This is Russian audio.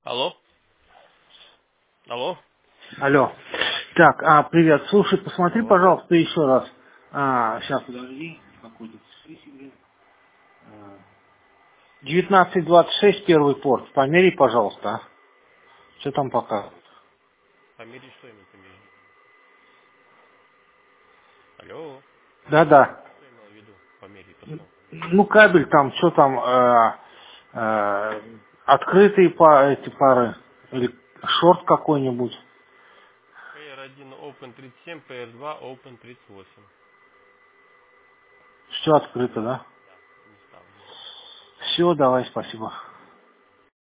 Алло? Алло? Алло. Так, привет. Слушай, посмотри, Алло? пожалуйста, еще раз. Сейчас, подожди. Какой тут список? 1926, первый порт. Померяй, пожалуйста. Что там пока? Померить что именно померить? Алло? Да-да. Что имел в виду? Померить то что? Ну, кабель там, что там, открытые эти пары, или шорт какой-нибудь. PR1 Open 37, PR2 Open 38. Все открыто, да? Да, не ставлю. Все, давай, спасибо.